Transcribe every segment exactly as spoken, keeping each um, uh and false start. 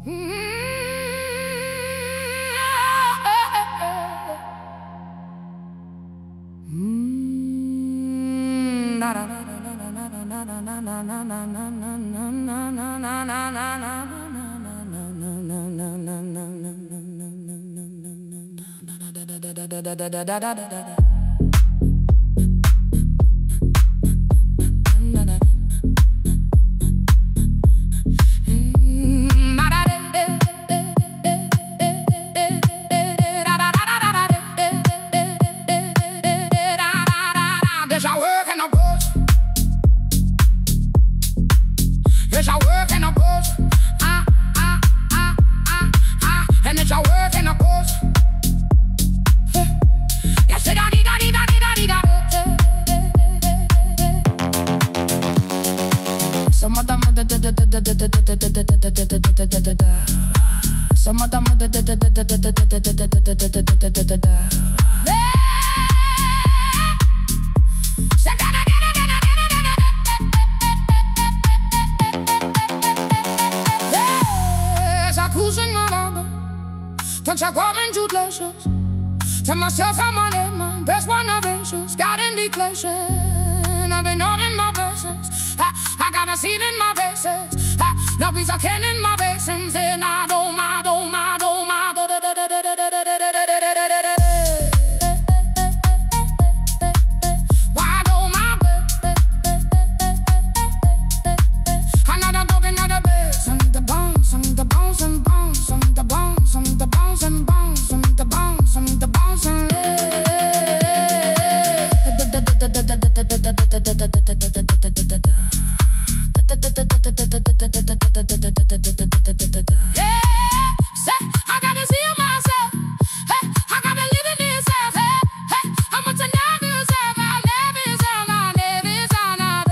Déjà work in the bush. Déjà work in the bush. Ah, ah, ah, ah, ah. And it's your work in the bush. Yes, da dee da dee da dee da dee da. Some of them da da da da da da da da da da da da da da. Some of them da da da da da da da da da da da da da. Touch a garment, you glaciers. Tell myself I'm on it, man. Best one of issues. Got in declaration. I've been on in my blessings. I, I got a seed in my bases. I, now these are can in my basins. And I don't, I don't, I don't, I don't. Why don't my another dog, another bass. And the bounce, and the bounce, and bounce, and the bounce, and the bounce, and bounce, and the bounce, and the bounce, and yeah, say I gotta see myself. Hey, I gotta live in this self. Hey, hey, I'm a never self. I never self. I never self.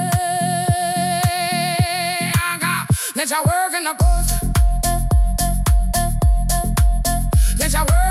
I got let y'all work in the bush. Let y'all work.